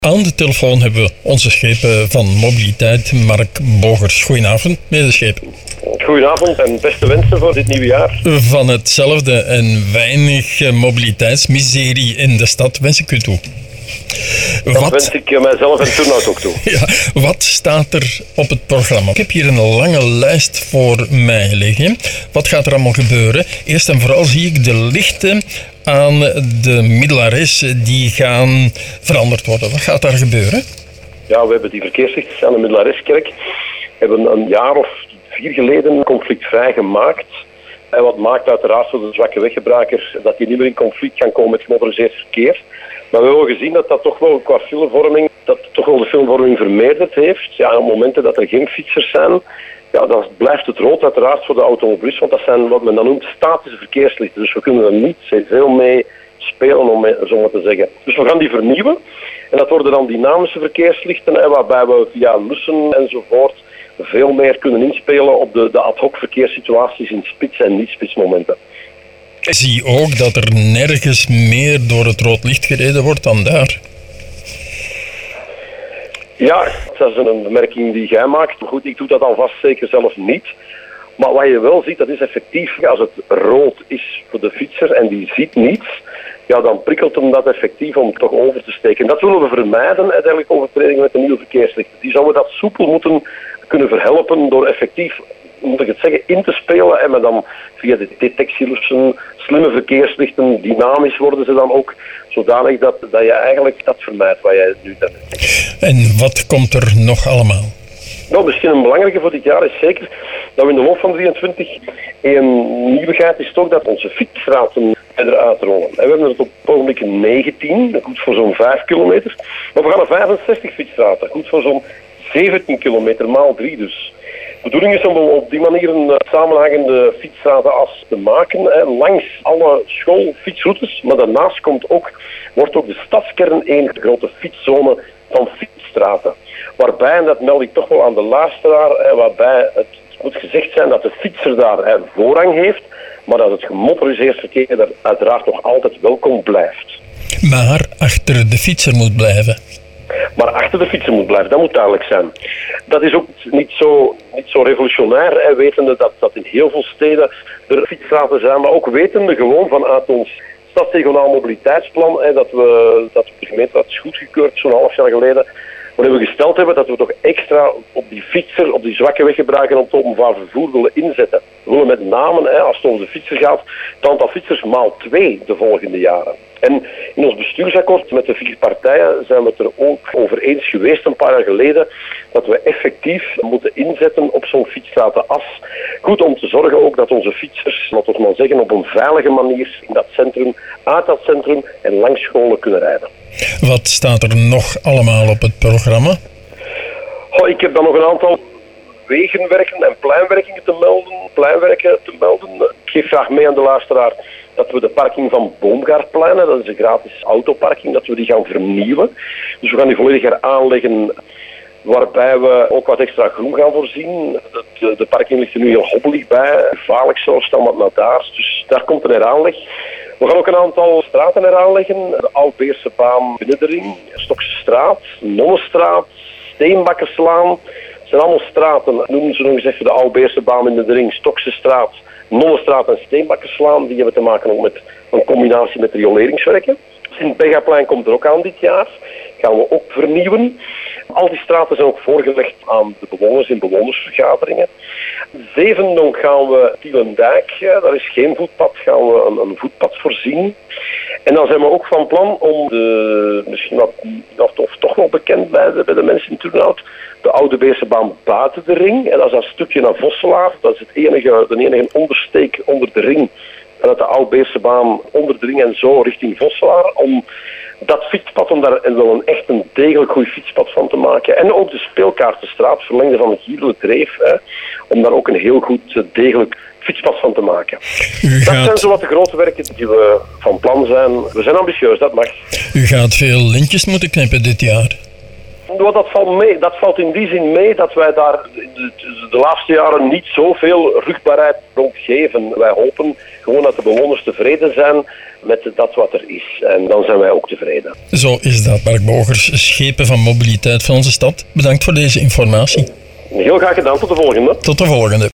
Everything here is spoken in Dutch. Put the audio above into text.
Aan de telefoon hebben we onze schepen van mobiliteit, Mark Bogers. Goedenavond, medescheep. Goedenavond en beste wensen voor dit nieuwe jaar. Van hetzelfde en weinig mobiliteitsmiserie in de stad wens ik u toe. Dat wens ik mijzelf en Turnhout ook toe. Ja, wat staat er op het programma? Ik heb hier een lange lijst voor mij liggen. Wat gaat er allemaal gebeuren? Eerst en vooral zie ik de lichten aan de Middelares die gaan veranderd worden. Wat gaat daar gebeuren? Ja, we hebben die verkeerslichten aan de Middelareskerk hebben een jaar of 4 geleden conflictvrij gemaakt. En wat maakt uiteraard voor de zwakke weggebruiker dat die niet meer in conflict gaan komen met gemotoriseerd verkeer. Maar we hebben gezien dat dat toch wel qua filevorming, dat toch wel de filevorming vermeerderd heeft. Ja, op momenten dat er geen fietsers zijn, ja, dan blijft het rood uiteraard voor de automobilist, want dat zijn wat men dan noemt statische verkeerslichten. Dus we kunnen er niet veel mee spelen, om zo maar te zeggen. Dus we gaan die vernieuwen. En dat worden dan dynamische verkeerslichten, waarbij we via lussen enzovoort veel meer kunnen inspelen op de ad hoc verkeerssituaties in spits- en niet-spitsmomenten. Ik zie ook dat er nergens meer door het rood licht gereden wordt dan daar. Ja, dat is een bemerking die jij maakt. Goed, ik doe dat alvast zeker zelf niet. Maar wat je wel ziet, dat is effectief, als het rood is voor de fietser en die ziet niets, ja, dan prikkelt hem dat effectief om toch over te steken. En dat willen we vermijden, uiteindelijk overtredingen met de nieuwe verkeerslichten. Die zouden dat soepel moeten kunnen verhelpen door effectief, moet ik het zeggen, in te spelen en met dan via de detectielussen, slimme verkeerslichten, dynamisch worden ze dan ook, zodanig dat je eigenlijk dat vermijdt wat jij nu net zegt. En wat komt er nog allemaal? Nou, misschien een belangrijke voor dit jaar is zeker dat we in de loop van 23 een nieuwigheid is toch dat onze fietsstraten eruit rollen. En we hebben er op het ogenblik 19, goed voor zo'n 5 kilometer. Maar we gaan naar 65 fietsstraten, goed voor zo'n 17 kilometer, maal 3 dus. De bedoeling is om op die manier een samenhangende fietsstratenas te maken, langs alle schoolfietsroutes. Maar daarnaast wordt ook de stadskern één grote fietszone van fietsstraten. Waarbij, en dat meld ik toch wel aan de luisteraar, waarbij het moet gezegd zijn dat de fietser daar voorrang heeft, maar dat het gemotoriseerd verkeer er uiteraard nog altijd welkom blijft. Maar achter de fietser moet blijven. Maar achter de fietser moet blijven, dat moet duidelijk zijn. Dat is ook niet zo revolutionair, wetende dat in heel veel steden er fietsstraten zijn, maar ook wetende gewoon vanuit ons stadsregionaal mobiliteitsplan, dat we de gemeenteraad is goedgekeurd zo'n half jaar geleden, waarin we gesteld hebben dat we toch extra op die fietser, op die zwakke weggebruiker en op het openbaar vervoer willen inzetten. We willen met name, als het over de fietser gaat, het aantal fietsers maal 2 de volgende jaren. En in ons bestuursakkoord met de 4 partijen zijn we het er ook over eens geweest een paar jaar geleden dat we effectief moeten inzetten op zo'n fietsstratenas. Goed om te zorgen ook dat onze fietsers, laten we maar zeggen, op een veilige manier in dat centrum, uit dat centrum en langs scholen kunnen rijden. Wat staat er nog allemaal op het programma? Ik heb dan nog een aantal wegenwerken en pleinwerken te melden. Ik geef graag mee aan de luisteraar dat we de parking van Boomgaardpleinen, dat is een gratis autoparking, dat we die gaan vernieuwen. Dus we gaan die volledig heraanleggen, waarbij we ook wat extra groen gaan voorzien. De parking ligt er nu heel hobbelig bij, gevaarlijk zelfs dan wat naar daar. Dus daar komt een heraanleg. We gaan ook een aantal straten heraanleggen. De Oud-Beerse baan binnen de ring, Stokse straat, Nonnestraat, Steenbakkerslaan. Het zijn allemaal straten, noemen ze nog eens even de Oud-Beerse baan binnen de ring, Stokse straat, Nonnestraat en Steenbakkerslaan. Die hebben te maken ook met een combinatie met rioleringswerken. Sint-Begaplein komt er ook aan dit jaar. Gaan we ook vernieuwen. Al die straten zijn ook voorgelegd aan de bewoners in bewonersvergaderingen. Zevendonk gaan we Tielendijk, daar is geen voetpad, gaan we een voetpad voorzien. En dan zijn we ook van plan om misschien wat of toch wel bekend bij de mensen in Turnhout, de Oude Beersebaan buiten de ring. En dat is dat stukje naar Vosselaar, dat is de enige ondersteek onder de ring. En dat de Oude Beersebaan onder de ring en zo richting Vosselaar, om dat fietspad, om daar wel een degelijk goed fietspad van te maken. En ook de Speelkaartenstraat, verlengde van de Gierle Dreef, om daar ook een heel goed degelijk fietspad van te maken. Dat zijn zowat de grote werken die we van plan zijn. We zijn ambitieus, dat mag. U gaat veel lintjes moeten knippen dit jaar. Nou, dat valt in die zin mee dat wij daar de laatste jaren niet zoveel rugbaarheid rond geven. Wij hopen gewoon dat de bewoners tevreden zijn met dat wat er is. En dan zijn wij ook tevreden. Zo is dat, Mark Bogers, schepen van mobiliteit van onze stad. Bedankt voor deze informatie. Heel graag gedaan, tot de volgende. Tot de volgende.